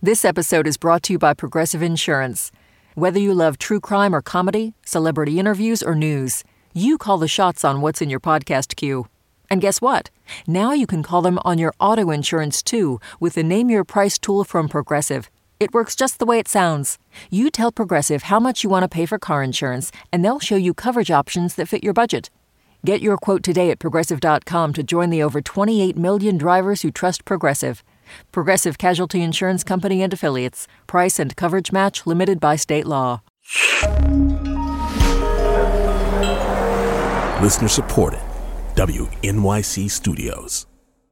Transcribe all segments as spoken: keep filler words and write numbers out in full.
This episode is brought to you by Progressive Insurance. Whether you love true crime or comedy, celebrity interviews or news, you call the shots on what's in your podcast queue. And guess what? Now you can call them on your auto insurance too with the Name Your Price tool from Progressive. It works just the way it sounds. You tell Progressive how much you want to pay for car insurance, and they'll show you coverage options that fit your budget. Get your quote today at Progressive dot com to join the over twenty-eight million drivers who trust Progressive. Progressive Casualty Insurance Company and Affiliates. Price and coverage match limited by state law. Listener supported. W N Y C Studios.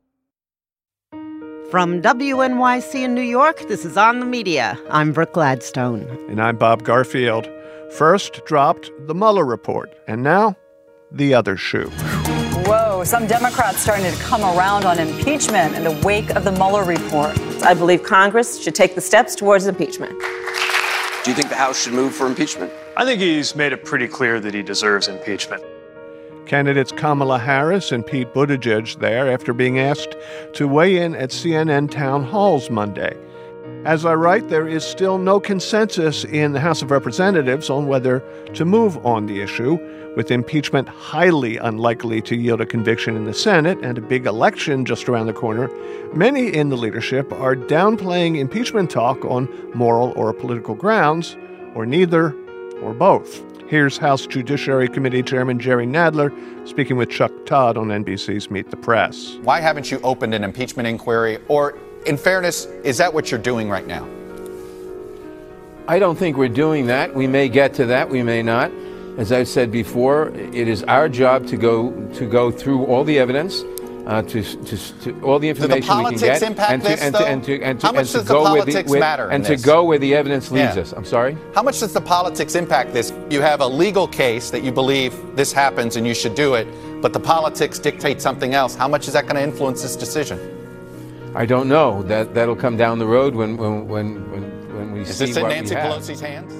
From W N Y C in New York, this is On the Media. I'm Brooke Gladstone. And I'm Bob Garfield. First dropped the Mueller report, and now the other shoe. Whoa, some Democrats starting to come around on impeachment in the wake of the Mueller report. I believe Congress should take the steps towards impeachment. Do you think the House should move for impeachment? I think he's made it pretty clear that he deserves impeachment. Candidates Kamala Harris and Pete Buttigieg there after being asked to weigh in at C N N town halls Monday. As I write, there is still no consensus in the House of Representatives on whether to move on the issue, with impeachment highly unlikely to yield a conviction in the Senate and a big election just around the corner. Many in the leadership are downplaying impeachment talk on moral or political grounds, or neither, or both. Here's House Judiciary Committee Chairman Jerry Nadler speaking with Chuck Todd on N B C's Meet the Press. Why haven't you opened an impeachment inquiry? Or, in fairness, is that what you're doing right now? I don't think we're doing that. We may get to that. We may not. As I've said before, it is our job to go to go through all the evidence, uh, to, to, to all the information we can get, impact and to this, and to and to and to, How much and to does the go where politics the, where, matter in and to this? go where the evidence leads Yeah. us. I'm sorry. How much does the politics impact this? You have a legal case that you believe this happens and you should do it, but the politics dictate something else. How much is that going to influence this decision? I don't know. That that'll come down the road when when when when, when we is see this in what Nancy we have. Pelosi's hands?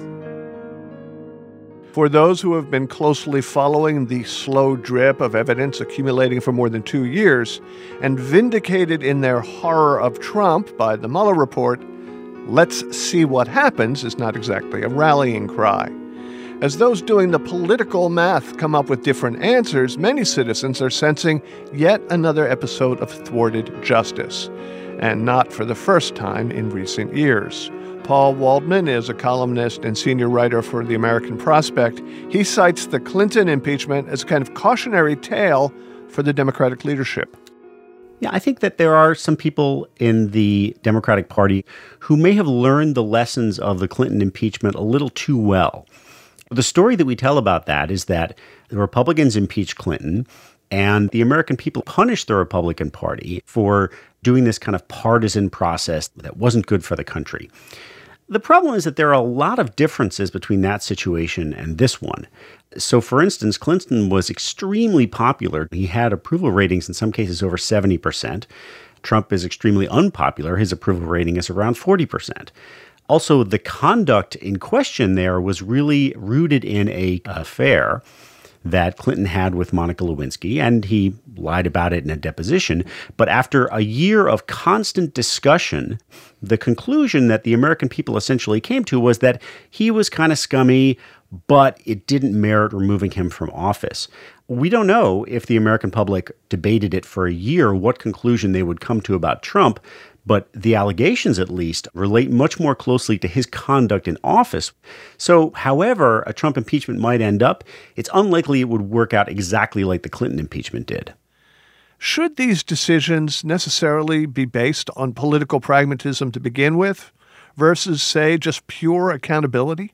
For those who have been closely following the slow drip of evidence accumulating for more than two years and vindicated in their horror of Trump by the Mueller report, let's see what happens is not exactly a rallying cry. As those doing the political math come up with different answers, many citizens are sensing yet another episode of thwarted justice, and not for the first time in recent years. Paul Waldman is a columnist and senior writer for The American Prospect. He cites the Clinton impeachment as a kind of cautionary tale for the Democratic leadership. Yeah, I think that there are some people in the Democratic Party who may have learned the lessons of the Clinton impeachment a little too well. The story that we tell about that is that the Republicans impeached Clinton, and the American people punished the Republican Party for doing this kind of partisan process that wasn't good for the country. The problem is that there are a lot of differences between that situation and this one. So, for instance, Clinton was extremely popular. He had approval ratings in some cases over seventy percent. Trump is extremely unpopular. His approval rating is around forty percent. Also, the conduct in question there was really rooted in a affair that Clinton had with Monica Lewinsky, and he lied about it in a deposition. But after a year of constant discussion, the conclusion that the American people essentially came to was that he was kind of scummy, but it didn't merit removing him from office. We don't know if the American public debated it for a year, what conclusion they would come to about Trump, but the allegations, at least, relate much more closely to his conduct in office. So, however a Trump impeachment might end up, it's unlikely it would work out exactly like the Clinton impeachment did. Should these decisions necessarily be based on political pragmatism to begin with, versus, say, just pure accountability?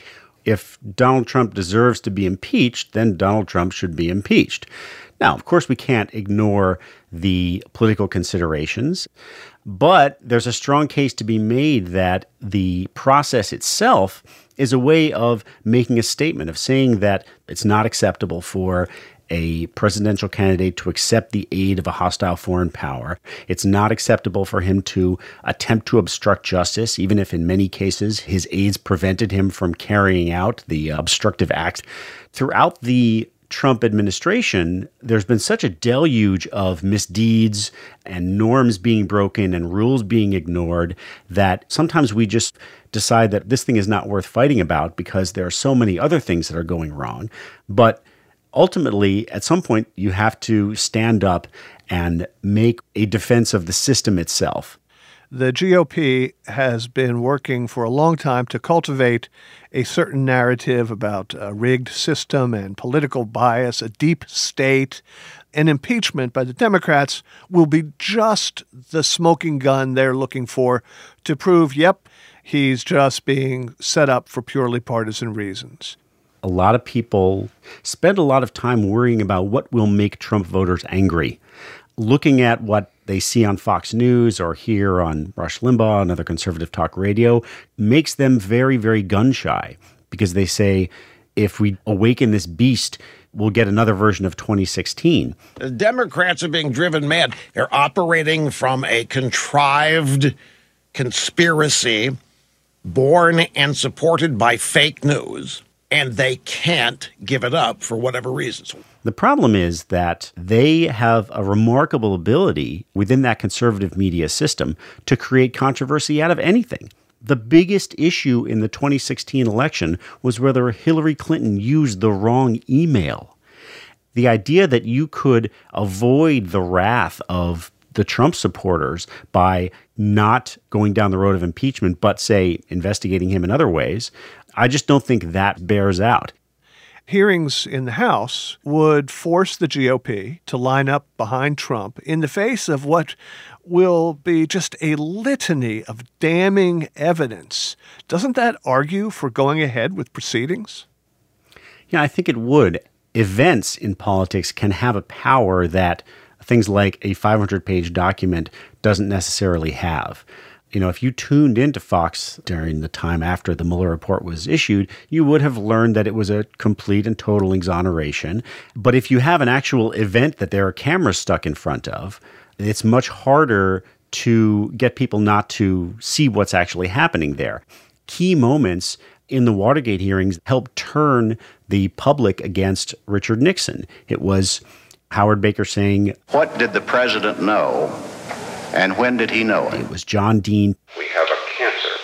If Donald Trump deserves to be impeached, then Donald Trump should be impeached. Now, of course, we can't ignore the political considerations, but there's a strong case to be made that the process itself is a way of making a statement, of saying that it's not acceptable for a presidential candidate to accept the aid of a hostile foreign power. It's not acceptable for him to attempt to obstruct justice, even if in many cases his aides prevented him from carrying out the obstructive act. Throughout the Trump administration, there's been such a deluge of misdeeds and norms being broken and rules being ignored that sometimes we just decide that this thing is not worth fighting about because there are so many other things that are going wrong. But ultimately, at some point, you have to stand up and make a defense of the system itself. The G O P has been working for a long time to cultivate a certain narrative about a rigged system and political bias, a deep state. An impeachment by the Democrats will be just the smoking gun they're looking for to prove, yep, he's just being set up for purely partisan reasons. A lot of people spend a lot of time worrying about what will make Trump voters angry. Looking at what they see on Fox News or hear on Rush Limbaugh and other conservative talk radio makes them very, very gun-shy because they say, if we awaken this beast, we'll get another version of twenty sixteen. The Democrats are being driven mad. They're operating from a contrived conspiracy born and supported by fake news, and they can't give it up for whatever reasons. The problem is that they have a remarkable ability within that conservative media system to create controversy out of anything. The biggest issue in the twenty sixteen election was whether Hillary Clinton used the wrong email. The idea that you could avoid the wrath of the Trump supporters by not going down the road of impeachment, but, say, investigating him in other ways, I just don't think that bears out. Hearings in the House would force the G O P to line up behind Trump in the face of what will be just a litany of damning evidence. Doesn't that argue for going ahead with proceedings? Yeah, I think it would. Events in politics can have a power that things like a five hundred page document doesn't necessarily have. You know, if you tuned into Fox during the time after the Mueller report was issued, you would have learned that it was a complete and total exoneration. But if you have an actual event that there are cameras stuck in front of, it's much harder to get people not to see what's actually happening there. Key moments in the Watergate hearings helped turn the public against Richard Nixon. It was Howard Baker saying, "What did the president know? And when did he know it?" It was John Dean. "We have a cancer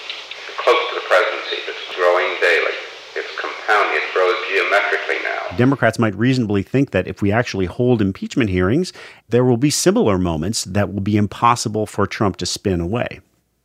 close to the presidency that's growing daily. It's compounding. It grows geometrically now." Democrats might reasonably think that if we actually hold impeachment hearings, there will be similar moments that will be impossible for Trump to spin away.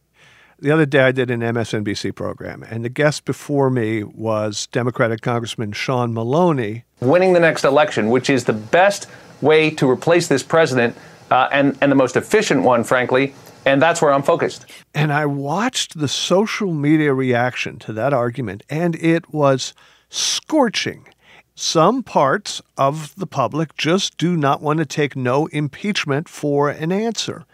The other day I did an M S N B C program, and the guest before me was Democratic Congressman Sean Maloney. Winning the next election, which is the best way to replace this president, Uh, and, and the most efficient one, frankly, and that's where I'm focused. And I watched the social media reaction to that argument, and it was scorching. Some parts of the public just do not want to take no impeachment for an answer.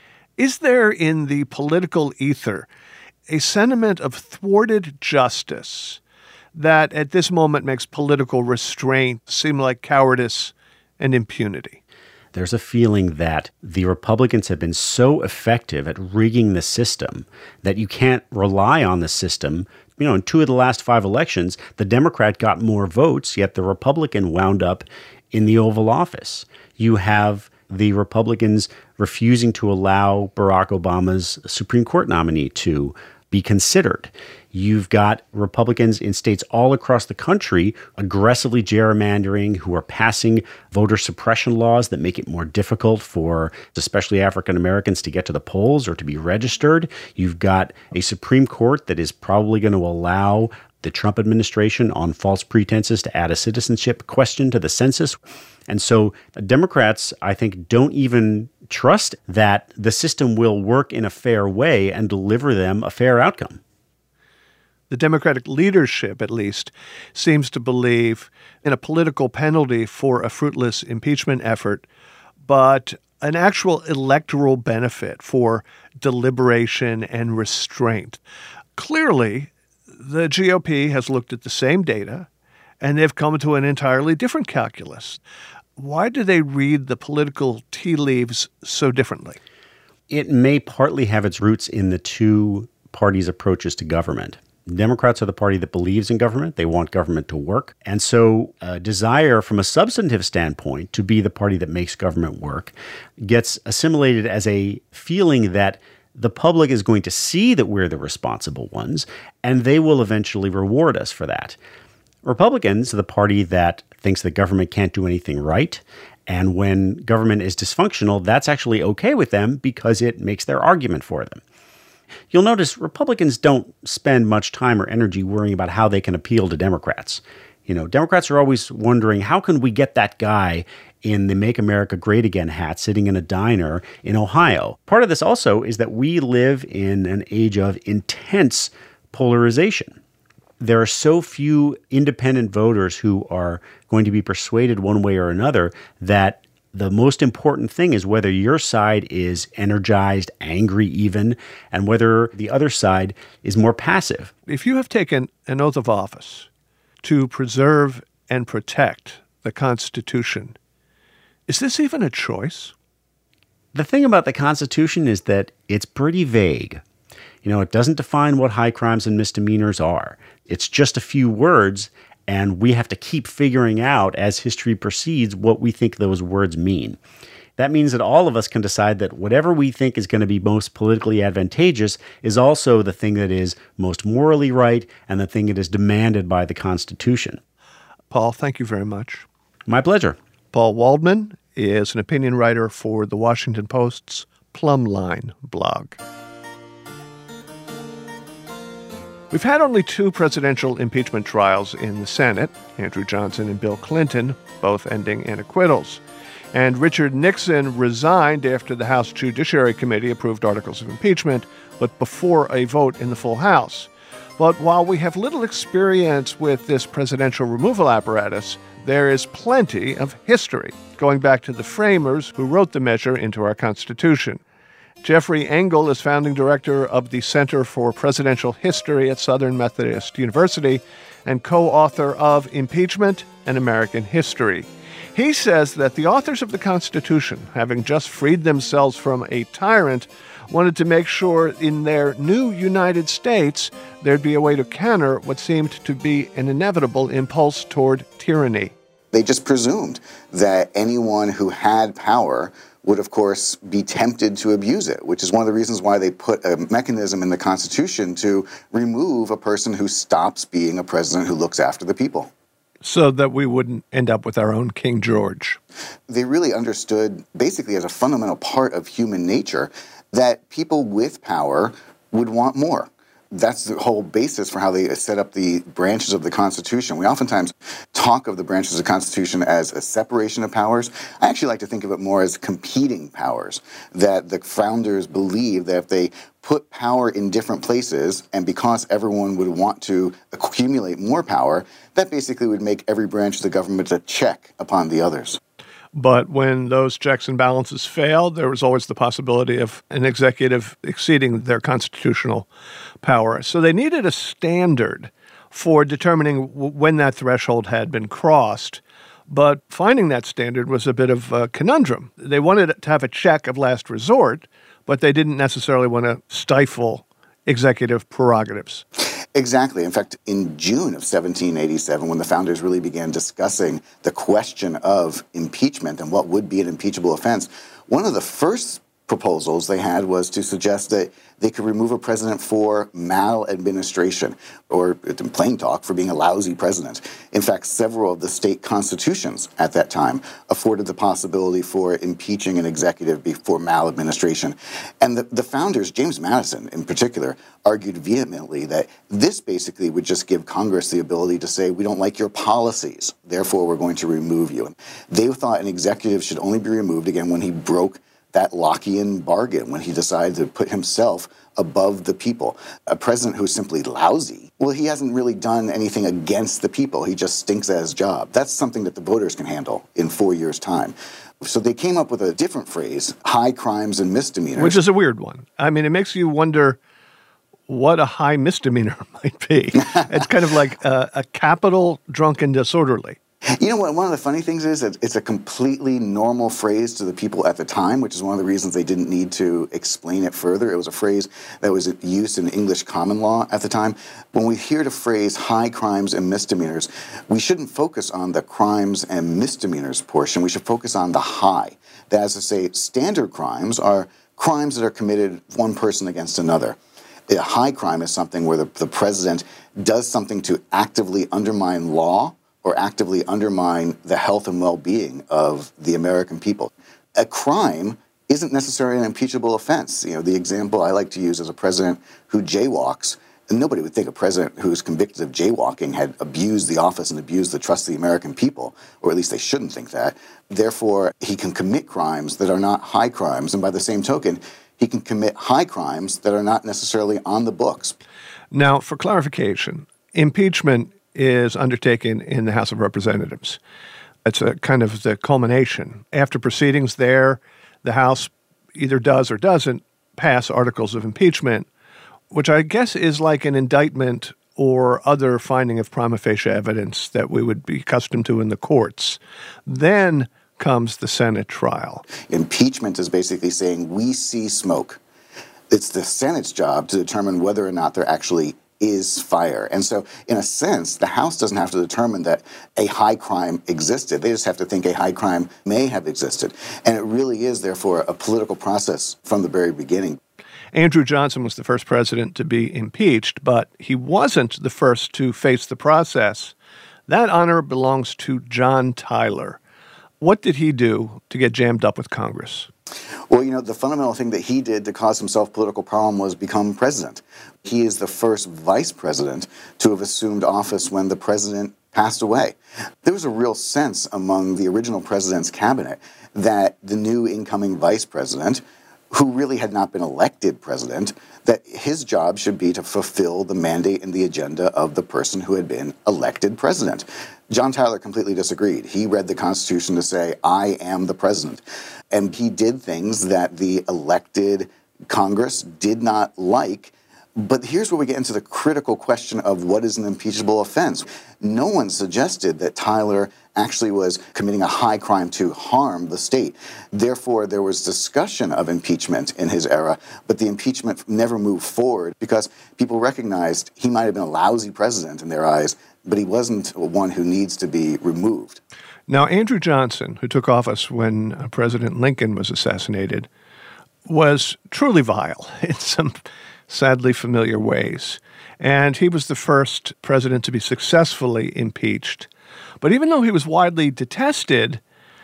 Is there in the political ether a sentiment of thwarted justice that at this moment makes political restraint seem like cowardice and impunity? There's a feeling that the Republicans have been so effective at rigging the system that you can't rely on the system. You know, in two of the last five elections, the Democrat got more votes, yet the Republican wound up in the Oval Office. You have the Republicans refusing to allow Barack Obama's Supreme Court nominee to be considered. You've got Republicans in states all across the country aggressively gerrymandering, who are passing voter suppression laws that make it more difficult for especially African Americans to get to the polls or to be registered. You've got a Supreme Court that is probably going to allow the Trump administration on false pretenses to add a citizenship question to the census. And so Democrats, I think, don't even trust that the system will work in a fair way and deliver them a fair outcome. The Democratic leadership, at least, seems to believe in a political penalty for a fruitless impeachment effort, but an actual electoral benefit for deliberation and restraint. Clearly, the G O P has looked at the same data, and they've come to an entirely different calculus. Why do they read the political tea leaves so differently? It may partly have its roots in the two parties' approaches to government. Democrats are the party that believes in government. They want government to work. And so a desire from a substantive standpoint to be the party that makes government work gets assimilated as a feeling that the public is going to see that we're the responsible ones, and they will eventually reward us for that. Republicans, the party that thinks that government can't do anything right, and when government is dysfunctional, that's actually okay with them because it makes their argument for them. You'll notice Republicans don't spend much time or energy worrying about how they can appeal to Democrats. You know, Democrats are always wondering, how can we get that guy in the Make America Great Again hat sitting in a diner in Ohio? Part of this also is that we live in an age of intense polarization. There are so few independent voters who are going to be persuaded one way or another that the most important thing is whether your side is energized, angry even, and whether the other side is more passive. If you have taken an oath of office to preserve and protect the Constitution, is this even a choice? The thing about the Constitution is that it's pretty vague. You know, it doesn't define what high crimes and misdemeanors are. It's just a few words, and we have to keep figuring out as history proceeds what we think those words mean. That means that all of us can decide that whatever we think is going to be most politically advantageous is also the thing that is most morally right and the thing that is demanded by the Constitution. Paul, thank you very much. My pleasure. Paul Waldman is an opinion writer for the Washington Post's Plumb Line blog. We've had only two presidential impeachment trials in the Senate, Andrew Johnson and Bill Clinton, both ending in acquittals. And Richard Nixon resigned after the House Judiciary Committee approved articles of impeachment, but before a vote in the full House. But while we have little experience with this presidential removal apparatus, there is plenty of history, going back to the framers who wrote the measure into our Constitution. Jeffrey Engel is founding director of the Center for Presidential History at Southern Methodist University and co-author of Impeachment and American History. He says that the authors of the Constitution, having just freed themselves from a tyrant, wanted to make sure in their new United States there'd be a way to counter what seemed to be an inevitable impulse toward tyranny. They just presumed that anyone who had power would, of course, be tempted to abuse it, which is one of the reasons why they put a mechanism in the Constitution to remove a person who stops being a president who looks after the people. So that we wouldn't end up with our own King George. They really understood, basically as a fundamental part of human nature, that people with power would want more. That's the whole basis for how they set up the branches of the Constitution. We oftentimes talk of the branches of the Constitution as a separation of powers. I actually like to think of it more as competing powers, that the founders believed that if they put power in different places, and because everyone would want to accumulate more power, that basically would make every branch of the government a check upon the others. But when those checks and balances failed, there was always the possibility of an executive exceeding their constitutional power. So they needed a standard for determining w- when that threshold had been crossed. But finding that standard was a bit of a conundrum. They wanted to have a check of last resort, but they didn't necessarily want to stifle executive prerogatives. Exactly. In fact, in June of seventeen eighty-seven, when the founders really began discussing the question of impeachment and what would be an impeachable offense, one of the first proposals they had was to suggest that they could remove a president for maladministration, or in plain talk, for being a lousy president. In fact, several of the state constitutions at that time afforded the possibility for impeaching an executive for maladministration. And the, the founders, James Madison in particular, argued vehemently that this basically would just give Congress the ability to say, we don't like your policies, therefore we're going to remove you. And they thought an executive should only be removed, again, when he broke that Lockean bargain, when he decided to put himself above the people. A president who's simply lousy, well, he hasn't really done anything against the people. He just stinks at his job. That's something that the voters can handle in four years' time. So they came up with a different phrase, high crimes and misdemeanors. Which is a weird one. I mean, it makes you wonder what a high misdemeanor might be. It's kind of like a, a capital drunk and disorderly. You know what? One of the funny things is that it's a completely normal phrase to the people at the time, which is one of the reasons they didn't need to explain it further. It was a phrase that was used in English common law at the time. When we hear the phrase high crimes and misdemeanors, we shouldn't focus on the crimes and misdemeanors portion. We should focus on the high. That is to say, standard crimes are crimes that are committed one person against another. A high crime is something where the, the president does something to actively undermine law or actively undermine the health and well-being of the American people. A crime isn't necessarily an impeachable offense. You know, the example I like to use is a president who jaywalks. And nobody would think a president who's convicted of jaywalking had abused the office and abused the trust of the American people, or at least they shouldn't think that. Therefore, he can commit crimes that are not high crimes, and by the same token, he can commit high crimes that are not necessarily on the books. Now, for clarification, impeachment is undertaken in the House of Representatives. It's a kind of the culmination. After proceedings there, the House either does or doesn't pass articles of impeachment, which I guess is like an indictment or other finding of prima facie evidence that we would be accustomed to in the courts. Then comes the Senate trial. Impeachment is basically saying we see smoke. It's the Senate's job to determine whether or not there actually is fire. And so, in a sense, the House doesn't have to determine that a high crime existed. They just have to think a high crime may have existed. And it really is, therefore, a political process from the very beginning. Andrew Johnson was the first president to be impeached, but he wasn't the first to face the process. That honor belongs to John Tyler. What did he do to get jammed up with Congress? Well, you know, the fundamental thing that he did to cause himself political problem was become president. He is the first vice president to have assumed office when the president passed away. There was a real sense among the original president's cabinet that the new incoming vice president, who really had not been elected president, that his job should be to fulfill the mandate and the agenda of the person who had been elected president. John Tyler completely disagreed. He read the Constitution to say, I am the president. And he did things that the elected Congress did not like. But here's where we get into the critical question of what is an impeachable offense. No one suggested that Tyler actually was committing a high crime to harm the state. Therefore, there was discussion of impeachment in his era, but the impeachment never moved forward because people recognized he might have been a lousy president in their eyes, but he wasn't one who needs to be removed. Now, Andrew Johnson, who took office when President Lincoln was assassinated, was truly vile in some sadly familiar ways. And he was the first president to be successfully impeached. But even though he was widely detested,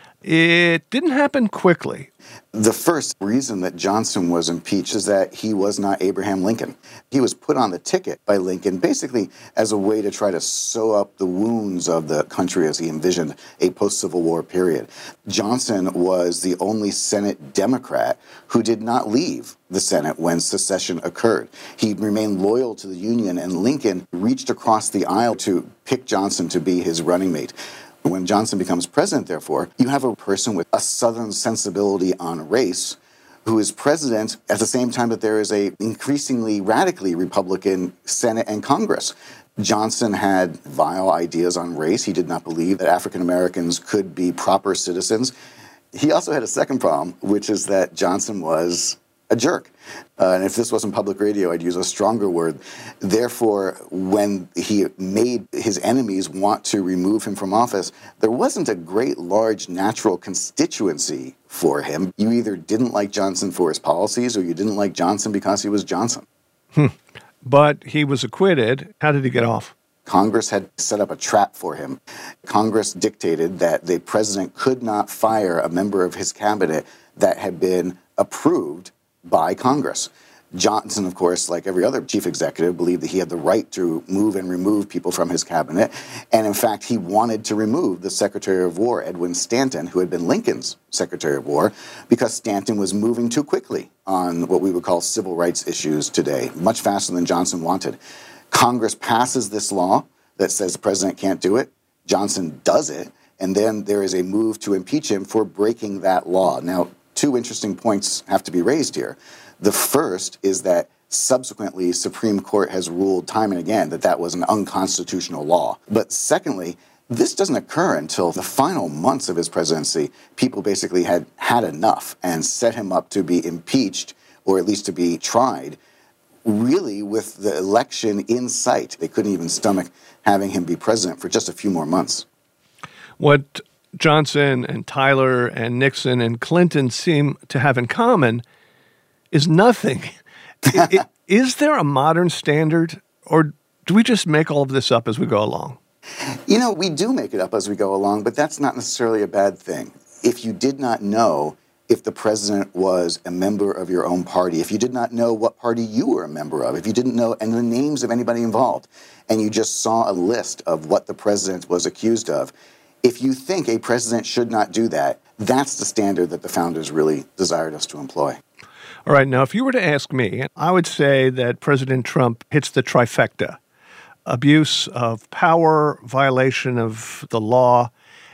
it didn't happen quickly. The first reason that Johnson was impeached is that he was not Abraham Lincoln. He was put on the ticket by Lincoln basically as a way to try to sew up the wounds of the country as he envisioned a post-Civil War period. Johnson was the only Senate Democrat who did not leave the Senate when secession occurred. He remained loyal to the Union, and Lincoln reached across the aisle to pick Johnson to be his running mate. When Johnson becomes president, therefore, you have a person with a Southern sensibility on race who is president at the same time that there is a increasingly radically Republican Senate and Congress. Johnson had vile ideas on race. He did not believe that African Americans could be proper citizens. He also had a second problem, which is that Johnson was a jerk. Uh, and if this wasn't public radio, I'd use a stronger word. Therefore, when he made his enemies want to remove him from office, there wasn't a great, large, natural constituency for him. You either didn't like Johnson for his policies, or you didn't like Johnson because he was Johnson. Hmm. But he was acquitted. How did he get off? Congress had set up a trap for him. Congress dictated that the president could not fire a member of his cabinet that had been approved by Congress. Johnson, of course, like every other chief executive, believed that he had the right to move and remove people from his cabinet. And in fact, he wanted to remove the Secretary of War, Edwin Stanton, who had been Lincoln's Secretary of War, because Stanton was moving too quickly on what we would call civil rights issues today, much faster than Johnson wanted. Congress passes this law that says the president can't do it. Johnson does it. And then there is a move to impeach him for breaking that law. Now, two interesting points have to be raised here. The first is that subsequently Supreme Court has ruled time and again that that was an unconstitutional law. But secondly, This doesn't occur until the final months of his presidency. People basically had had enough and set him up to be impeached, or at least to be tried, really with the election in sight. They couldn't even stomach having him be president for just a few more months. What Johnson and Tyler and Nixon and Clinton seem to have in common is nothing. it, it, is there a modern standard, or do we just make all of this up as we go along? You know, we do make it up as we go along, but that's not necessarily a bad thing. If you did not know if the president was a member of your own party, if you did not know what party you were a member of, if you didn't know and the names of anybody involved, and you just saw a list of what the president was accused of, if you think a president should not do that, that's the standard that the founders really desired us to employ. All right, now, if you were to ask me, I would say that President Trump hits the trifecta: abuse of power, violation of the law,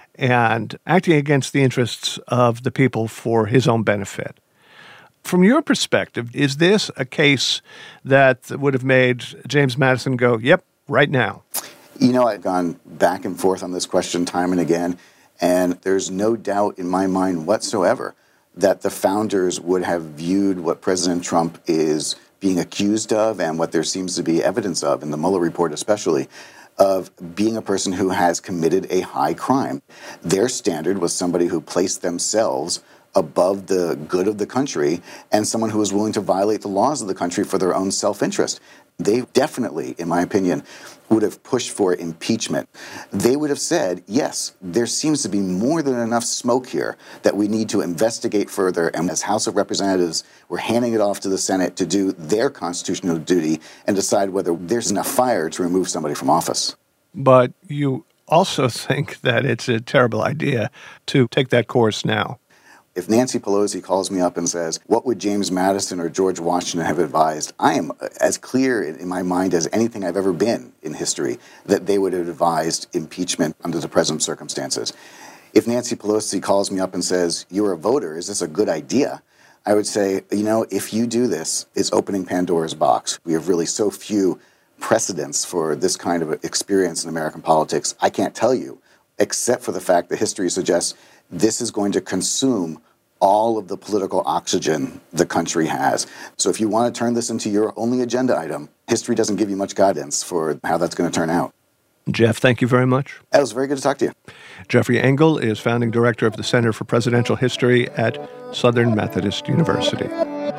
and acting against the interests of the people for his own benefit. From your perspective, is this a case that would have made James Madison go, yep, right now? You know, I've gone back and forth on this question time and again, and there's no doubt in my mind whatsoever that the founders would have viewed what President Trump is being accused of, and what there seems to be evidence of in the Mueller report especially, of being a person who has committed a high crime. Their standard was somebody who placed themselves above the good of the country and someone who was willing to violate the laws of the country for their own self-interest. They definitely, in my opinion, would have pushed for impeachment. They would have said, yes, there seems to be more than enough smoke here that we need to investigate further. And as House of Representatives, we're handing it off to the Senate to do their constitutional duty and decide whether there's enough fire to remove somebody from office. But you also think that it's a terrible idea to take that course now. If Nancy Pelosi calls me up and says, what would James Madison or George Washington have advised? I am as clear in my mind as anything I've ever been in history that they would have advised impeachment under the present circumstances. If Nancy Pelosi calls me up and says, you're a voter, is this a good idea? I would say, you know, if you do this, it's opening Pandora's box. We have really so few precedents for this kind of experience in American politics. I can't tell you, except for the fact that history suggests this is going to consume all of the political oxygen the country has. So if you want to turn this into your only agenda item, history doesn't give you much guidance for how that's going to turn out. Jeff, thank you very much. It was very good to talk to you. Jeffrey Engel is founding director of the Center for Presidential History at Southern Methodist University.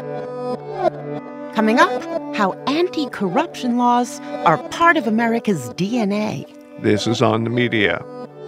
Coming up, how anti-corruption laws are part of America's D N A. This is On the Media.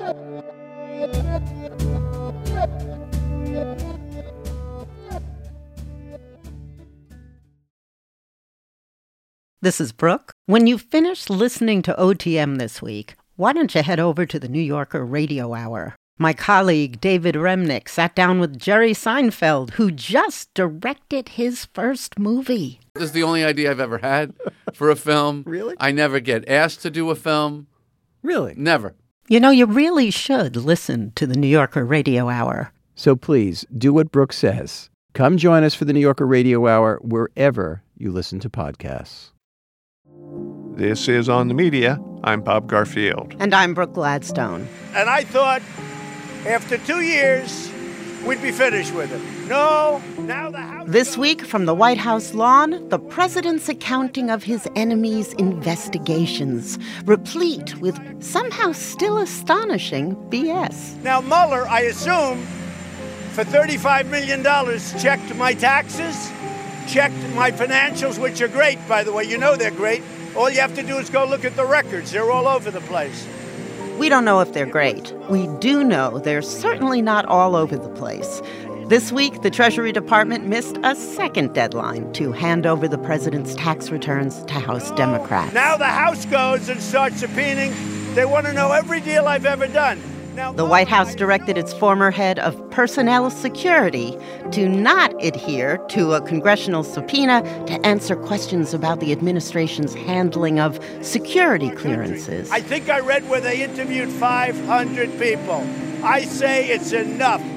This is Brooke. When you finish listening to O T M this week, why don't you head over to the New Yorker Radio Hour? My colleague David Remnick sat down with Jerry Seinfeld, who just directed his first movie. This is the only idea I've ever had for a film. Really? I never get asked to do a film. Really? Never. You know, you really should listen to the New Yorker Radio Hour. So please, do what Brooke says. Come join us for the New Yorker Radio Hour wherever you listen to podcasts. This is On the Media. I'm Bob Garfield. And I'm Brooke Gladstone. And I thought after two years, we'd be finished with it. No, now the House... This week from the White House lawn, the president's accounting of his enemies' investigations, replete with somehow still astonishing B S. Now, Mueller, I assume, for thirty-five million dollars, checked my taxes, checked my financials, which are great, by the way. You know they're great. All you have to do is go look at the records. They're all over the place. We don't know if they're great. We do know they're certainly not all over the place. This week, the Treasury Department missed a second deadline to hand over the president's tax returns to House Democrats. Now the House goes and starts subpoenaing. They want to know every deal I've ever done. Now, the White House directed its former head of personnel security to not adhere to a congressional subpoena to answer questions about the administration's handling of security clearances. I think I read where they interviewed five hundred people. I say it's enough.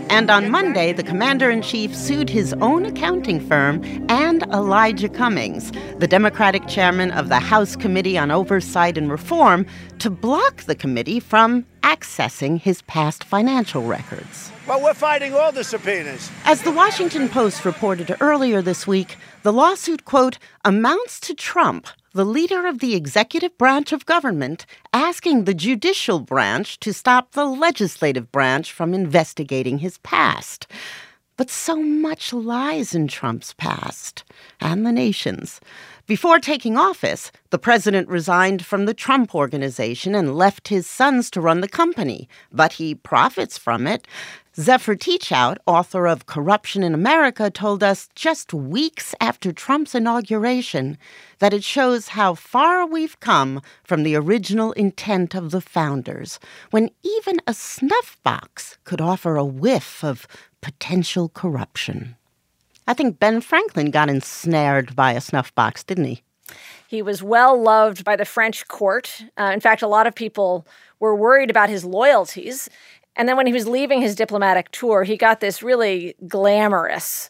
And on Monday, the commander-in-chief sued his own accounting firm and Elijah Cummings, the Democratic chairman of the House Committee on Oversight and Reform, to block the committee from accessing his past financial records. Well, we're fighting all the subpoenas. As the Washington Post reported earlier this week, the lawsuit, quote, amounts to Trump, the leader of the executive branch of government, asking the judicial branch to stop the legislative branch from investigating his past. But so much lies in Trump's past, and the nation's. Before taking office, the president resigned from the Trump Organization and left his sons to run the company, but he profits from it. Zephyr Teachout, author of Corruption in America, told us just weeks after Trump's inauguration that it shows how far we've come from the original intent of the founders, when even a snuff box could offer a whiff of potential corruption. I think Ben Franklin got ensnared by a snuff box, didn't he? He was well loved by the French court. Uh, in fact, a lot of people were worried about his loyalties. And then when he was leaving his diplomatic tour, he got this really glamorous,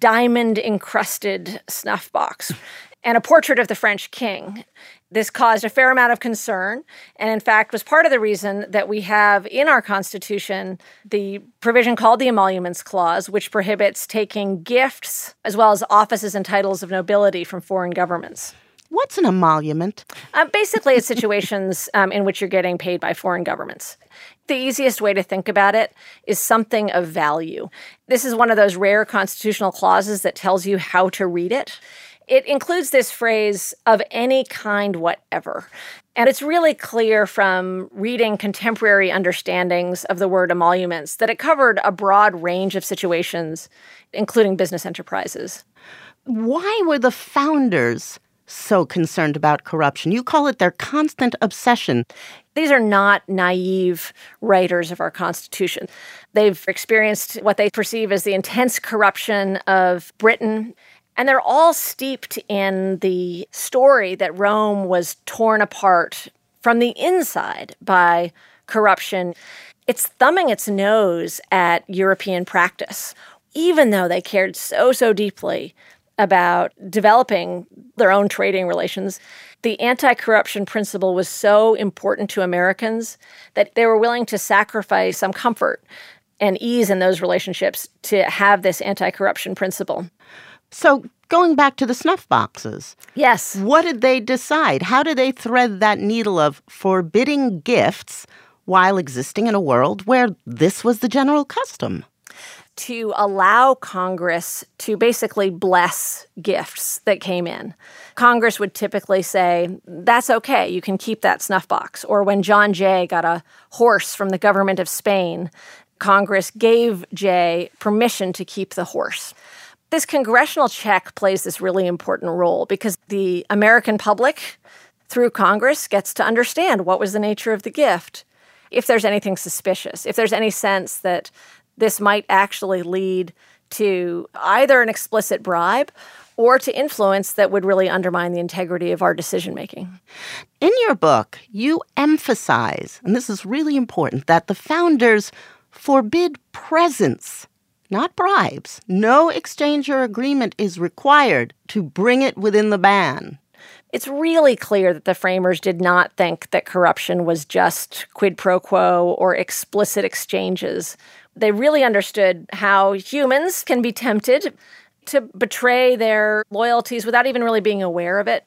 diamond-encrusted snuff box and a portrait of the French king. This caused a fair amount of concern, and in fact was part of the reason that we have in our Constitution the provision called the Emoluments Clause, which prohibits taking gifts as well as offices and titles of nobility from foreign governments. What's an emolument? Uh, basically, it's situations um, in which you're getting paid by foreign governments. The easiest way to think about it is something of value. This is one of those rare constitutional clauses that tells you how to read it. It includes this phrase, of any kind whatever. And it's really clear from reading contemporary understandings of the word emoluments that it covered a broad range of situations, including business enterprises. Why were the founders so concerned about corruption? You call it their constant obsession. These are not naive writers of our Constitution. They've experienced what they perceive as the intense corruption of Britain. And they're all steeped in the story that Rome was torn apart from the inside by corruption. It's thumbing its nose at European practice, even though they cared so, so deeply about developing their own trading relations. The anti-corruption principle was so important to Americans that they were willing to sacrifice some comfort and ease in those relationships to have this anti-corruption principle. So going back to the snuff boxes. Yes. What did they decide? How did they thread that needle of forbidding gifts while existing in a world where this was the general custom? To allow Congress to basically bless gifts that came in. Congress would typically say, that's okay, you can keep that snuff box. Or when John Jay got a horse from the government of Spain, Congress gave Jay permission to keep the horse. This congressional check plays this really important role because the American public, through Congress, gets to understand what was the nature of the gift. If there's anything suspicious, if there's any sense that this might actually lead to either an explicit bribe or to influence that would really undermine the integrity of our decision-making. In your book, you emphasize, and this is really important, that the founders forbid presents, not bribes. No exchange or agreement is required to bring it within the ban. It's really clear that the framers did not think that corruption was just quid pro quo or explicit exchanges. They really understood how humans can be tempted to betray their loyalties without even really being aware of it.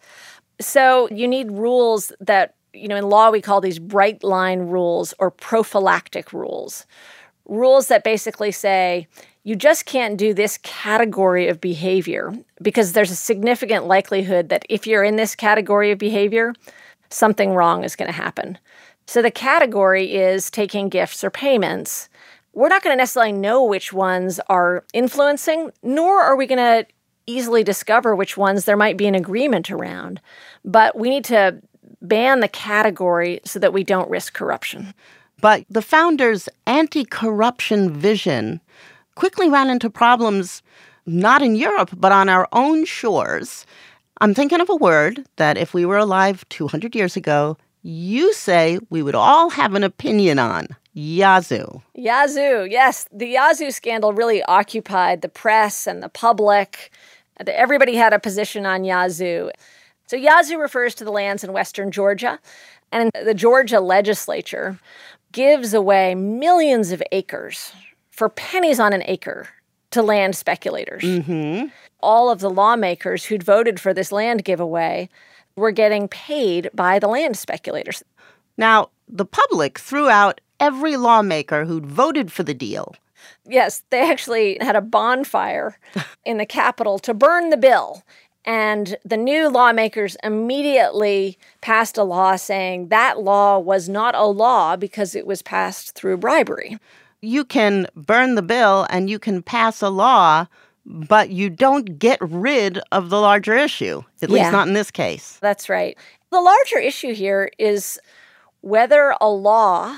So you need rules that, you know, in law we call these bright line rules or prophylactic rules. Rules that basically say, you just can't do this category of behavior because there's a significant likelihood that if you're in this category of behavior, something wrong is going to happen. So the category is taking gifts or payments. We're not going to necessarily know which ones are influencing, nor are we going to easily discover which ones there might be an agreement around. But we need to ban the category so that we don't risk corruption. But the founders' anti-corruption vision quickly ran into problems not in Europe, but on our own shores. I'm thinking of a word that if we were alive two hundred years ago, you say we would all have an opinion on. Yazoo. Yazoo, yes. The Yazoo scandal really occupied the press and the public. Everybody had a position on Yazoo. So Yazoo refers to the lands in western Georgia, and the Georgia legislature gives away millions of acres for pennies on an acre to land speculators. Mm-hmm. All of the lawmakers who'd voted for this land giveaway were getting paid by the land speculators. Now, the public threw out every lawmaker who'd voted for the deal. Yes, they actually had a bonfire in the Capitol to burn the bill. And the new lawmakers immediately passed a law saying that law was not a law because it was passed through bribery. You can burn the bill and you can pass a law, but you don't get rid of the larger issue, at Yeah. least not in this case. That's right. The larger issue here is whether a law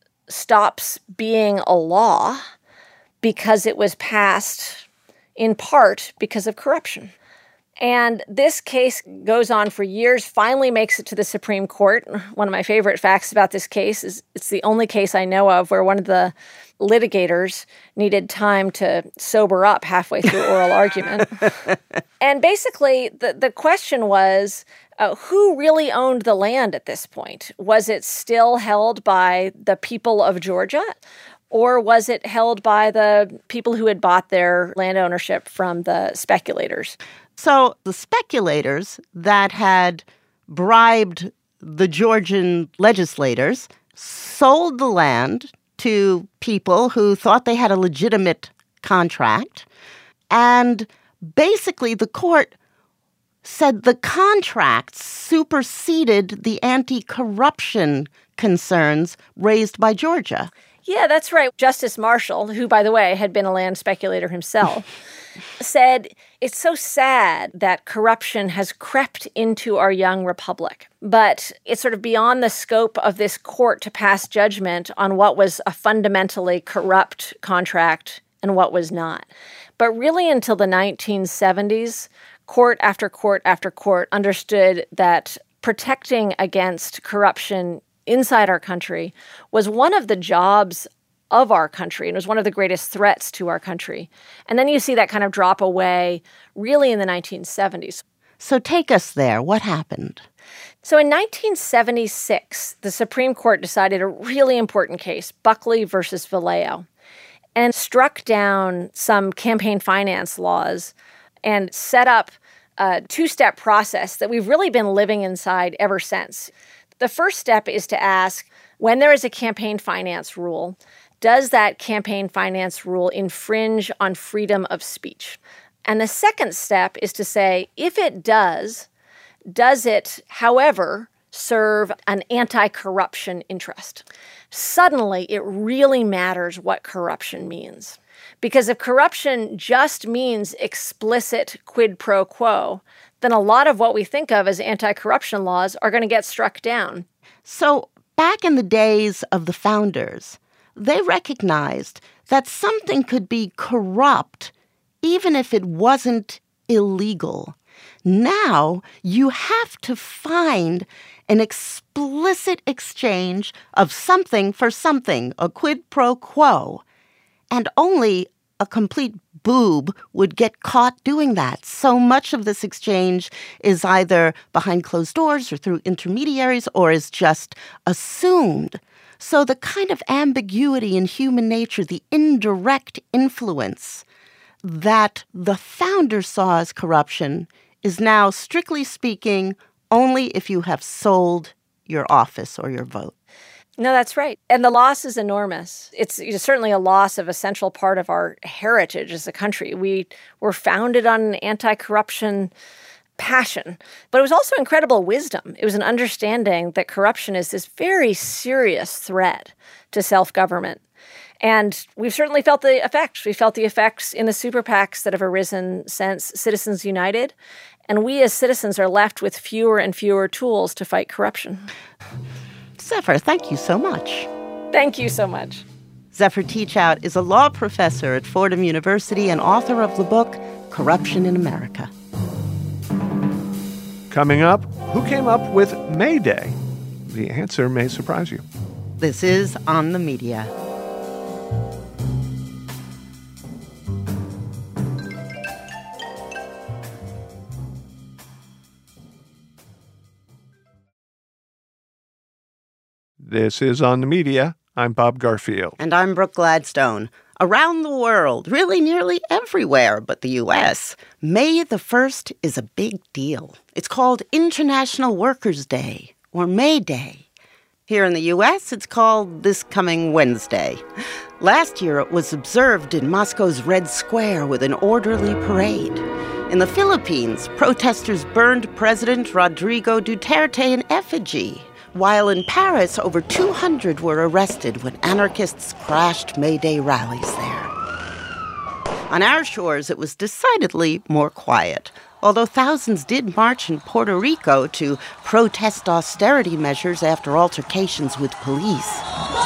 stops being a law because it was passed in part because of corruption. And this case goes on for years, finally makes it to the Supreme Court. One of my favorite facts about this case is it's the only case I know of where one of the litigators needed time to sober up halfway through oral argument. And basically, the, the question was, uh, who really owned the land at this point? Was it still held by the people of Georgia? Or was it held by the people who had bought their land ownership from the speculators? So the speculators that had bribed the Georgian legislators sold the land to people who thought they had a legitimate contract. And basically the court said the contract superseded the anti-corruption concerns raised by Georgia. Yeah, that's right. Justice Marshall, who, by the way, had been a land speculator himself, said, it's so sad that corruption has crept into our young republic, but it's sort of beyond the scope of this court to pass judgment on what was a fundamentally corrupt contract and what was not. But really until the nineteen seventies, court after court after court understood that protecting against corruption inside our country was one of the jobs of our country and was one of the greatest threats to our country. And then you see that kind of drop away really in the nineteen seventies. So take us there. What happened? So in nineteen seventy-six, the Supreme Court decided a really important case, Buckley versus Vallejo, and struck down some campaign finance laws and set up a two-step process that we've really been living inside ever since. The first step is to ask, when there is a campaign finance rule, does that campaign finance rule infringe on freedom of speech? And the second step is to say, if it does, does it, however, serve an anti-corruption interest? Suddenly, it really matters what corruption means. Because if corruption just means explicit quid pro quo, then a lot of what we think of as anti-corruption laws are going to get struck down. So back in the days of the founders, they recognized that something could be corrupt even if it wasn't illegal. Now you have to find an explicit exchange of something for something, a quid pro quo, and only a complete boob would get caught doing that. So much of this exchange is either behind closed doors or through intermediaries or is just assumed. So the kind of ambiguity in human nature, the indirect influence that the founders saw as corruption is now, strictly speaking, only if you have sold your office or your vote. No, that's right. And the loss is enormous. It's, it's certainly a loss of a central part of our heritage as a country. We were founded on an anti-corruption passion, but it was also incredible wisdom. It was an understanding that corruption is this very serious threat to self-government. And we've certainly felt the effects. We felt the effects in the super PACs that have arisen since Citizens United. And we as citizens are left with fewer and fewer tools to fight corruption. Zephyr, thank you so much. Thank you so much. Zephyr Teachout is a law professor at Fordham University and author of the book Corruption in America. Coming up, who came up with May Day? The answer may surprise you. This is On the Media. This is On the Media. I'm Bob Garfield. And I'm Brooke Gladstone. Around the world, really nearly everywhere but the U S, May the first is a big deal. It's called International Workers' Day, or May Day. Here in the U S, it's called this coming Wednesday. Last year, it was observed in Moscow's Red Square with an orderly parade. In the Philippines, protesters burned President Rodrigo Duterte in effigy. While in Paris, over two hundred were arrested when anarchists crashed May Day rallies there. On our shores, it was decidedly more quiet, although thousands did march in Puerto Rico to protest austerity measures after altercations with police.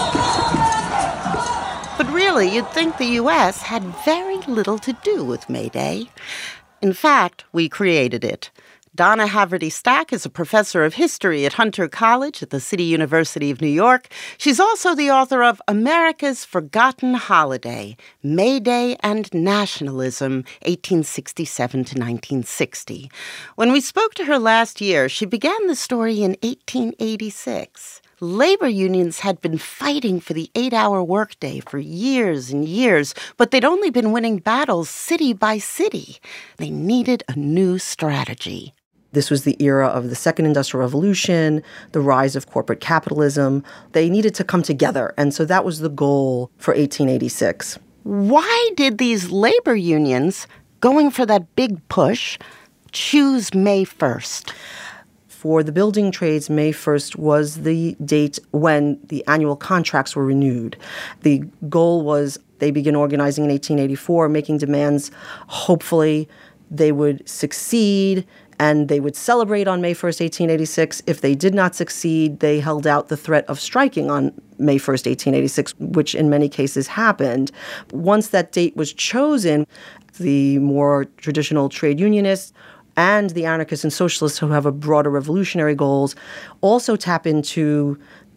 But really, you'd think the U S had very little to do with May Day. In fact, we created it. Donna Haverty-Stack is a professor of history at Hunter College at the City University of New York. She's also the author of America's Forgotten Holiday, May Day and Nationalism, eighteen sixty-seven to nineteen sixty. When we spoke to her last year, she began the story in eighteen eighty-six. Labor unions had been fighting for the eight-hour workday for years and years, but they'd only been winning battles city by city. They needed a new strategy. This was the era of the Second Industrial Revolution, the rise of corporate capitalism. They needed to come together, and so that was the goal for eighteen eighty-six. Why did these labor unions, going for that big push, choose May first? For the building trades, May first was the date when the annual contracts were renewed. The goal was they began organizing in eighteen eighty-four, making demands. Hopefully, they would succeed, and they would celebrate on May first, eighteen eighty-six. If they did not succeed, they held out the threat of striking on May first, eighteen eighty-six, which in many cases happened. Once that date was chosen, the more traditional trade unionists and the anarchists and socialists who have a broader revolutionary goals also tap into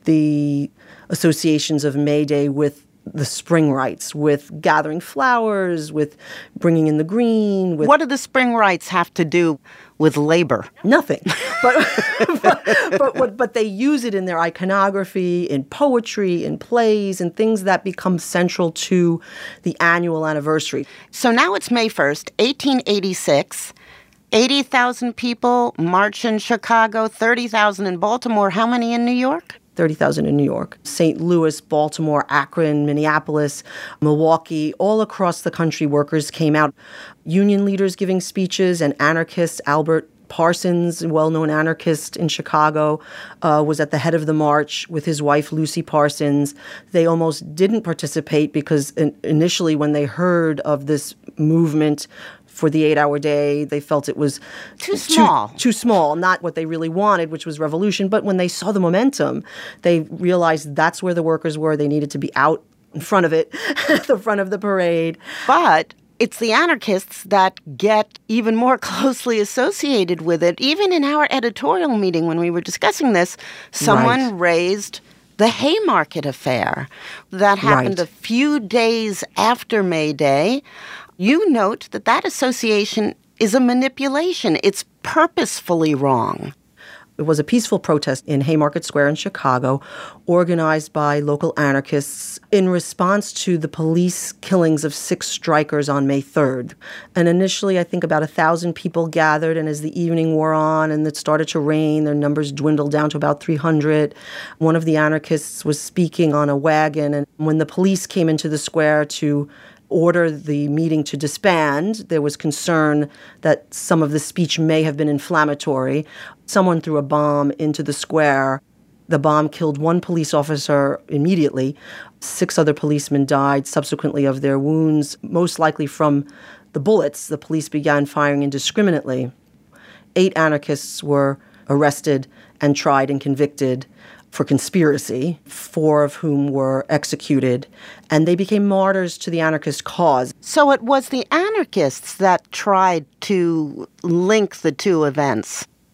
the associations of May Day with the spring rights, with gathering flowers, with bringing in the green. With what do the spring rights have to do with labor? Nothing. But, but, but, but, but they use it in their iconography, in poetry, in plays, and things that become central to the annual anniversary. So now it's May first, eighteen eighty-six. eighty thousand people march in Chicago, thirty thousand in Baltimore. How many in New York? thirty thousand in New York. Saint Louis, Baltimore, Akron, Minneapolis, Milwaukee, all across the country, workers came out. Union leaders giving speeches, and anarchists. Albert Parsons, a well-known anarchist in Chicago, uh, was at the head of the march with his wife, Lucy Parsons. They almost didn't participate because in- initially when they heard of this movement for the eight-hour day, they felt it was too small. Too, too small, not what they really wanted, which was revolution. But when they saw the momentum, they realized that's where the workers were. They needed to be out in front of it, at the front of the parade. But it's the anarchists that get even more closely associated with it. Even in our editorial meeting when we were discussing this, someone right. raised the Haymarket Affair. That happened right. a few days after May Day. You note that that association is a manipulation. It's purposefully wrong. It was a peaceful protest in Haymarket Square in Chicago, organized by local anarchists in response to the police killings of six strikers on May third. And initially, I think about a thousand people gathered, and as the evening wore on and it started to rain, their numbers dwindled down to about three hundred. One of the anarchists was speaking on a wagon, and when the police came into the square to order the meeting to disband, there was concern that some of the speech may have been inflammatory. Someone threw a bomb into the square. The bomb killed one police officer immediately. Six other policemen died subsequently of their wounds, most likely from the bullets. The police began firing indiscriminately. Eight anarchists were arrested and tried and convicted for conspiracy, four of whom were executed, and they became martyrs to the anarchist cause. So it was the anarchists that tried to link the two events.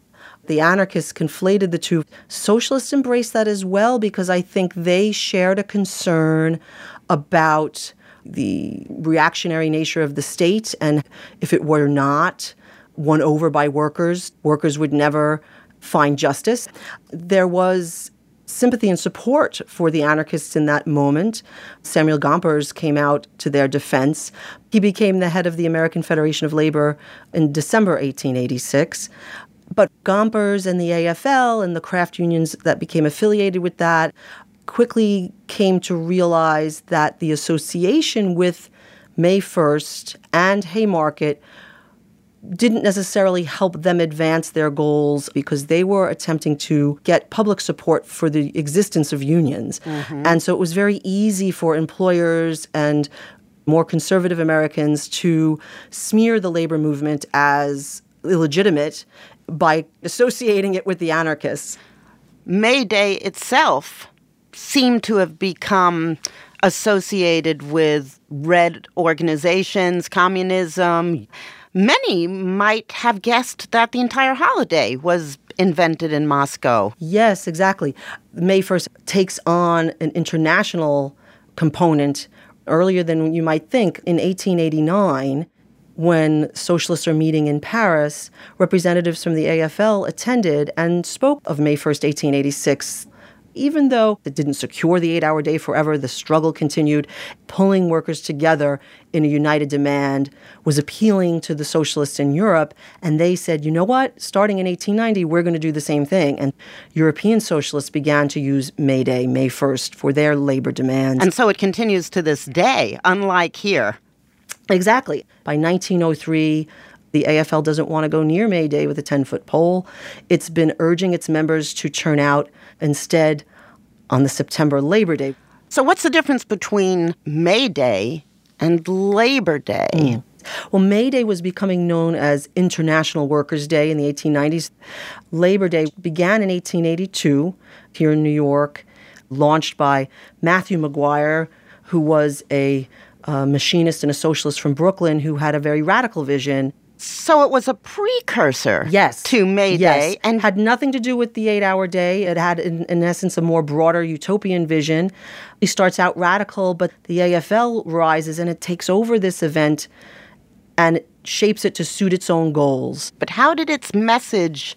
The anarchists conflated the two. Socialists embraced that as well because I think they shared a concern about the reactionary nature of the state, and if it were not won over by workers, workers would never find justice. There was sympathy and support for the anarchists in that moment. Samuel Gompers came out to their defense. He became the head of the American Federation of Labor in December eighteen eighty-six. But Gompers and the A F L and the craft unions that became affiliated with that quickly came to realize that the association with May first and Haymarket didn't necessarily help them advance their goals because they were attempting to get public support for the existence of unions. Mm-hmm. And so it was very easy for employers and more conservative Americans to smear the labor movement as illegitimate by associating it with the anarchists. May Day itself seemed to have become associated with red organizations, communism. Many might have guessed that the entire holiday was invented in Moscow. Yes, exactly. May first takes on an international component earlier than you might think. In eighteen eighty-nine, when socialists are meeting in Paris, representatives from the A F L attended and spoke of May first, eighteen eighty-six. Even though it didn't secure the eight-hour day forever, the struggle continued. Pulling workers together in a united demand was appealing to the socialists in Europe, and they said, you know what, starting in eighteen ninety, we're going to do the same thing. And European socialists began to use May Day, May first, for their labor demands. And so it continues to this day, unlike here. Exactly. By nineteen oh three, the A F L doesn't want to go near May Day with a ten-foot pole. It's been urging its members to turn out instead on the September Labor Day. So what's the difference between May Day and Labor Day? Mm. Well, May Day was becoming known as International Workers' Day in the eighteen nineties. Labor Day began in eighteen eighty-two here in New York, launched by Matthew McGuire, who was a uh, machinist and a socialist from Brooklyn who had a very radical vision. So it was a precursor yes. to May yes. Day. And had nothing to do with the eight-hour day. It had, in, in essence, a more broader utopian vision. He starts out radical, but the A F L rises and it takes over this event and shapes it to suit its own goals. But how did its message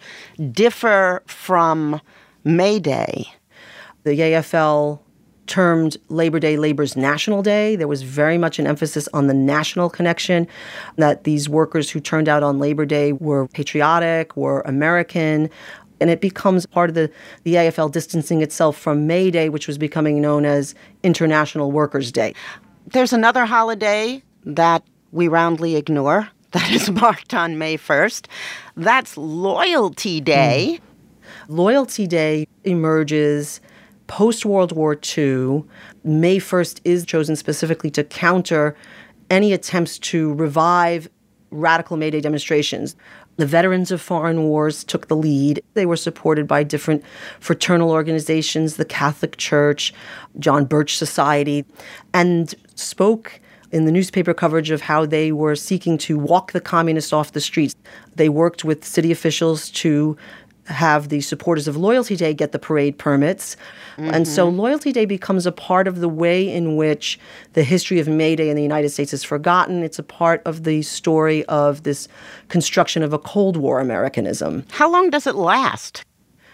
differ from May Day? The A F L termed Labor Day Labor's National Day. There was very much an emphasis on the national connection, that these workers who turned out on Labor Day were patriotic, were American, and it becomes part of the, the A F L distancing itself from May Day, which was becoming known as International Workers' Day. There's another holiday that we roundly ignore that is marked on May first. That's Loyalty Day. Mm. Loyalty Day emerges post-World War Two. May first is chosen specifically to counter any attempts to revive radical May Day demonstrations. The veterans of foreign wars took the lead. They were supported by different fraternal organizations, the Catholic Church, John Birch Society, and spoke in the newspaper coverage of how they were seeking to walk the communists off the streets. They worked with city officials to have the supporters of Loyalty Day get the parade permits. Mm-hmm. And so Loyalty Day becomes a part of the way in which the history of May Day in the United States is forgotten. It's a part of the story of this construction of a Cold War Americanism. How long does it last?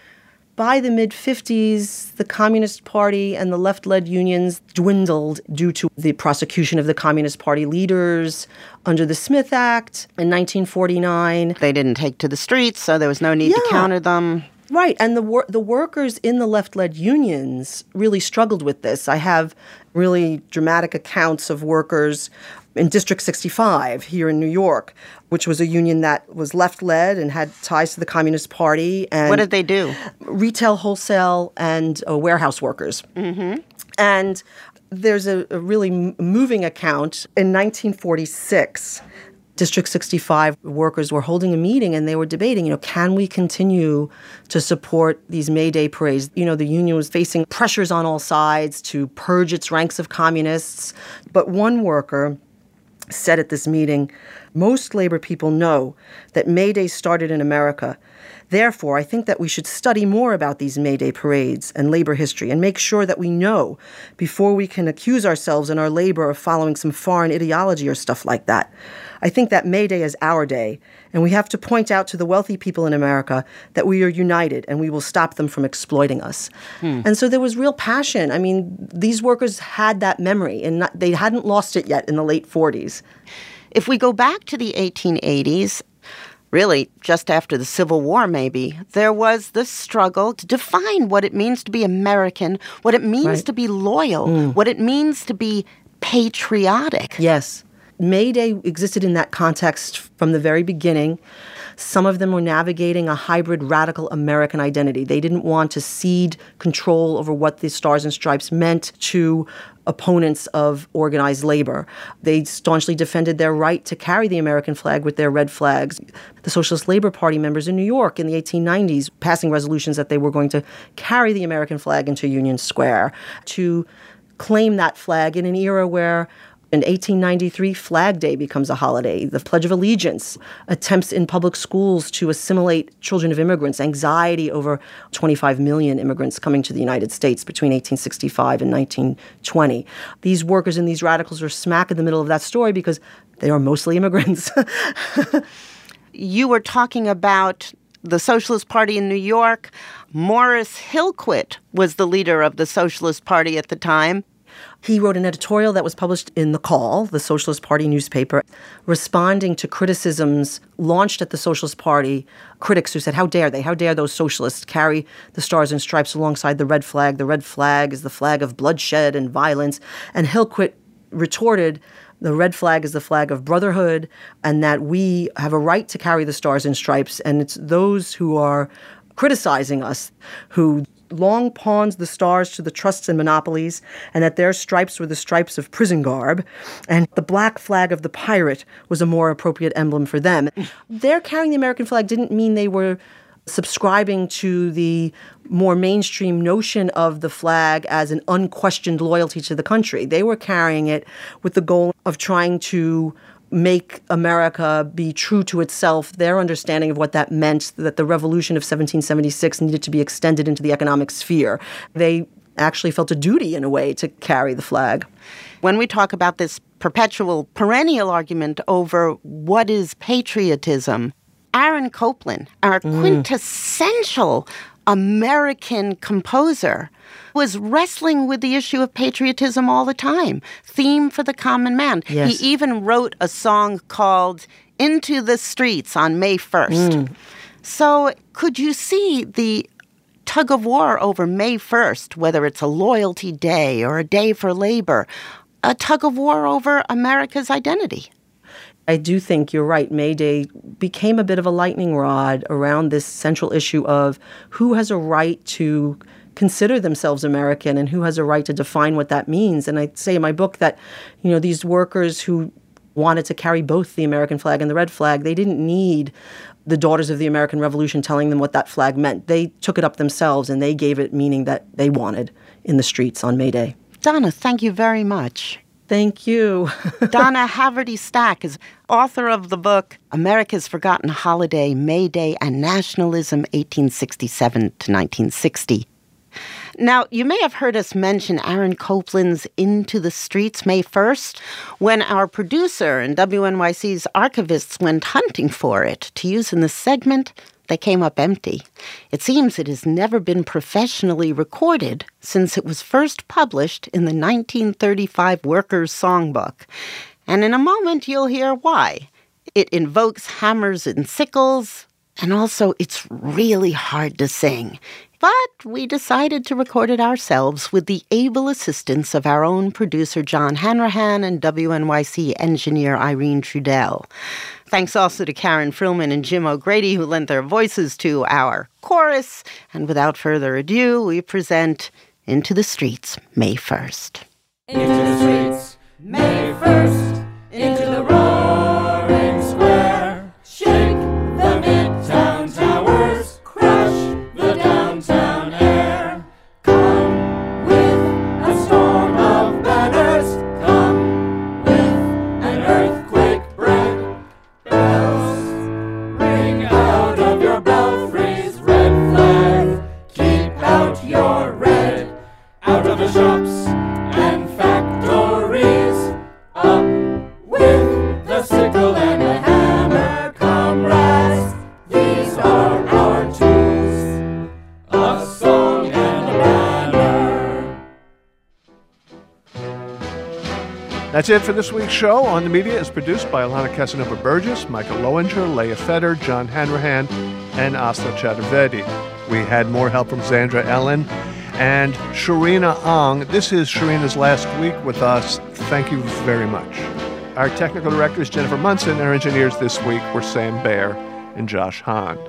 By the mid-fifties, the Communist Party and the left-led unions dwindled due to the prosecution of the Communist Party leaders under the Smith Act in nineteen forty-nine. They didn't take to the streets, so there was no need yeah. to counter them. Right, and the wor- the workers in the left-led unions really struggled with this. I have really dramatic accounts of workers in District sixty-five here in New York, which was a union that was left-led and had ties to the Communist Party. And what did they do? Retail, wholesale, and uh, warehouse workers. Mm-hmm. And there's a, a really moving account. In nineteen forty-six, District sixty-five workers were holding a meeting and they were debating, you know, can we continue to support these May Day parades? You know, the union was facing pressures on all sides to purge its ranks of communists. But one worker said at this meeting, most labor people know that May Day started in America. Therefore, I think that we should study more about these May Day parades and labor history and make sure that we know before we can accuse ourselves and our labor of following some foreign ideology or stuff like that. I think that May Day is our day, and we have to point out to the wealthy people in America that we are united and we will stop them from exploiting us. Hmm. And so there was real passion. I mean, these workers had that memory, and not, they hadn't lost it yet in the late forties. If we go back to the eighteen eighties, really just after the Civil War maybe, there was this struggle to define what it means to be American, what it means right. to be loyal, mm. what it means to be patriotic. Yes. May Day existed in that context from the very beginning. Some of them were navigating a hybrid radical American identity. They didn't want to cede control over what the Stars and Stripes meant to opponents of organized labor. They staunchly defended their right to carry the American flag with their red flags. The Socialist Labor Party members in New York in the eighteen nineties passing resolutions that they were going to carry the American flag into Union Square, to claim that flag in an era where in eighteen ninety-three, Flag Day becomes a holiday. The Pledge of Allegiance, attempts in public schools to assimilate children of immigrants, anxiety over twenty-five million immigrants coming to the United States between eighteen sixty-five and nineteen twenty. These workers and these radicals are smack in the middle of that story because they are mostly immigrants. You were talking about the Socialist Party in New York. Morris Hillquit was the leader of the Socialist Party at the time. He wrote an editorial that was published in The Call, the Socialist Party newspaper, responding to criticisms launched at the Socialist Party, critics who said, how dare they, how dare those socialists carry the Stars and Stripes alongside the red flag? The red flag is the flag of bloodshed and violence. And Hillquit retorted, the red flag is the flag of brotherhood, and that we have a right to carry the Stars and Stripes. And it's those who are criticizing us who long pawns the stars to the trusts and monopolies, and that their stripes were the stripes of prison garb, and the black flag of the pirate was a more appropriate emblem for them. Their carrying the American flag didn't mean they were subscribing to the more mainstream notion of the flag as an unquestioned loyalty to the country. They were carrying it with the goal of trying to make America be true to itself, their understanding of what that meant, that the revolution of seventeen seventy-six needed to be extended into the economic sphere. They actually felt a duty, in a way, to carry the flag. When we talk about this perpetual, perennial argument over what is patriotism, Aaron Copland, our mm. quintessential American composer, was wrestling with the issue of patriotism all the time. Theme for the Common Man. Yes. He even wrote a song called Into the Streets on May first. Mm. So could you see the tug of war over May first, whether it's a loyalty day or a day for labor, a tug of war over America's identity? I do think you're right. May Day became a bit of a lightning rod around this central issue of who has a right to consider themselves American and who has a right to define what that means. And I say in my book that, you know, these workers who wanted to carry both the American flag and the red flag, they didn't need the Daughters of the American Revolution telling them what that flag meant. They took it up themselves and they gave it meaning that they wanted in the streets on May Day. Donna, thank you very much. Thank you. Donna Haverty Stack is author of the book America's Forgotten Holiday, May Day and Nationalism, eighteen sixty-seven to nineteen sixty. Now, you may have heard us mention Aaron Copland's Into the Streets May first when our producer and W N Y C's archivists went hunting for it to use in this segment. They came up empty. It seems it has never been professionally recorded since it was first published in the nineteen thirty-five Workers' Songbook. And in a moment, you'll hear why. It invokes hammers and sickles, and also it's really hard to sing. But we decided to record it ourselves with the able assistance of our own producer, John Hanrahan, and W N Y C engineer, Irene Trudell. Thanks also to Karen Frillman and Jim O'Grady, who lent their voices to our chorus. And without further ado, we present Into the Streets, May first. Into the streets, May first, into the roaring square, shake the midtown towers, crush the downtown air. Come with a storm of banners, come with an earthquake. That's it for this week's show. On the Media is produced by Alana Casanova-Burgess, Michael Lowinger, Leah Feder, John Hanrahan, and Asta Chaturvedi. We had more help from Zandra Ellen and Sharina Ong. This is Sharina's last week with us. Thank you very much. Our technical director is Jennifer Munson. Our engineers this week were Sam Baer and Josh Hahn.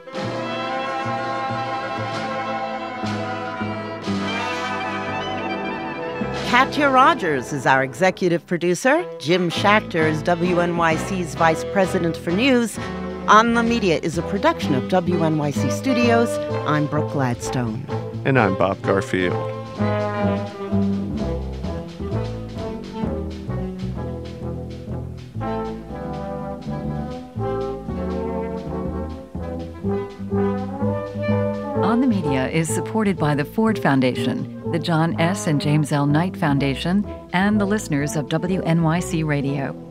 Katya Rogers is our executive producer. Jim Schachter is W N Y C's vice president for news. On the Media is a production of W N Y C Studios. I'm Brooke Gladstone. And I'm Bob Garfield. On the Media is supported by the Ford Foundation, the John S. and James L. Knight Foundation, and the listeners of W N Y C Radio.